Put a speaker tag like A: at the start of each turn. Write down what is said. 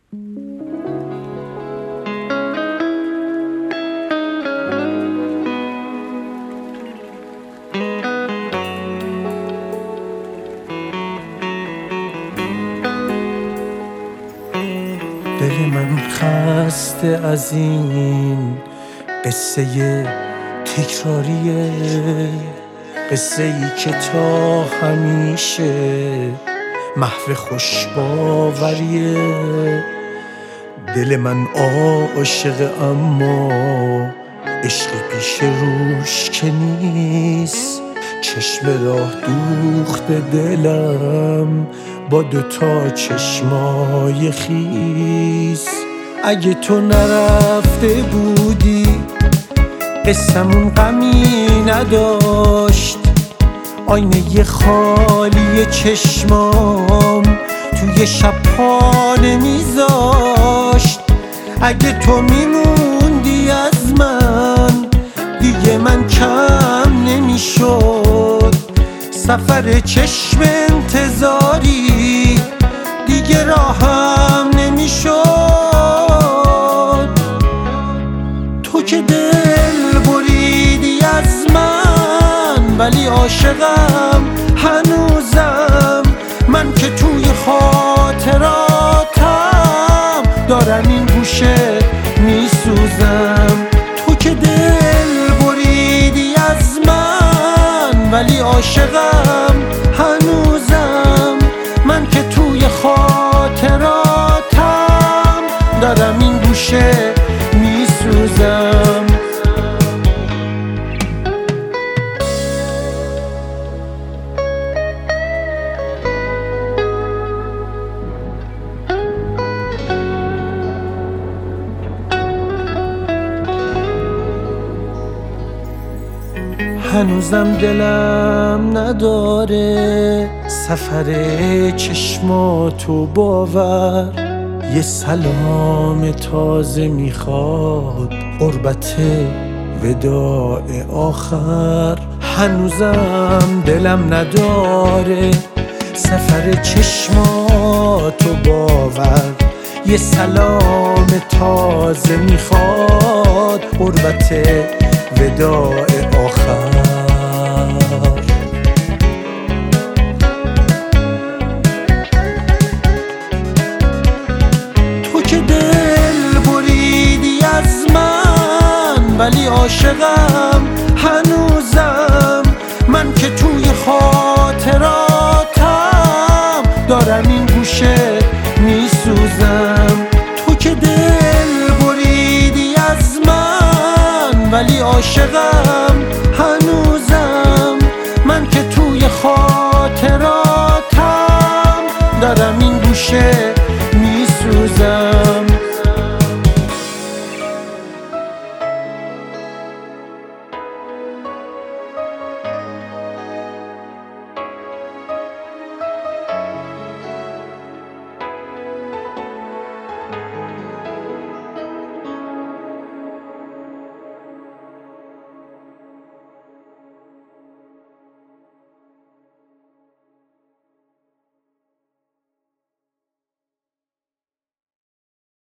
A: دل من خسته از این قصه تکراریه، قصه ای که تا همیشه محو خوشباوریه. دل من عاشق اما عشق پیش روش که نیست، چشم راه دوخته دلم با دوتا چشمای خیس. اگه تو نرفته بودی قصمون غمی نداشت، آینه خالی چشمام توی شب پا نمیذاشت. اگه تو میموندی از من دیگه من کم نمیشد، سفر چشم انتظاری دیگه راهم نمیشد. تو که دل بریدی از من ولی عاشقم هنوزم، من که توی خاطراتم دارم این گوشه میسوزم. تو که دل بریدی از من ولی عاشقم هنوزم، من که توی خاطراتم دارم این گوشه میسوزم. هنوزم دلم نداره سفر چشماتو باور، یه سلام تازه میخواد قربت وداع آخر. هنوزم دلم نداره سفر چشماتو باور، یه سلام تازه میخواد قربت وداع آخر. تو که دل بریدی از من ولی عاشقم هنوزم، من که توی خاطراتم دارم این گوشه میسوزم. تو که دل بریدی از من ولی عاشقم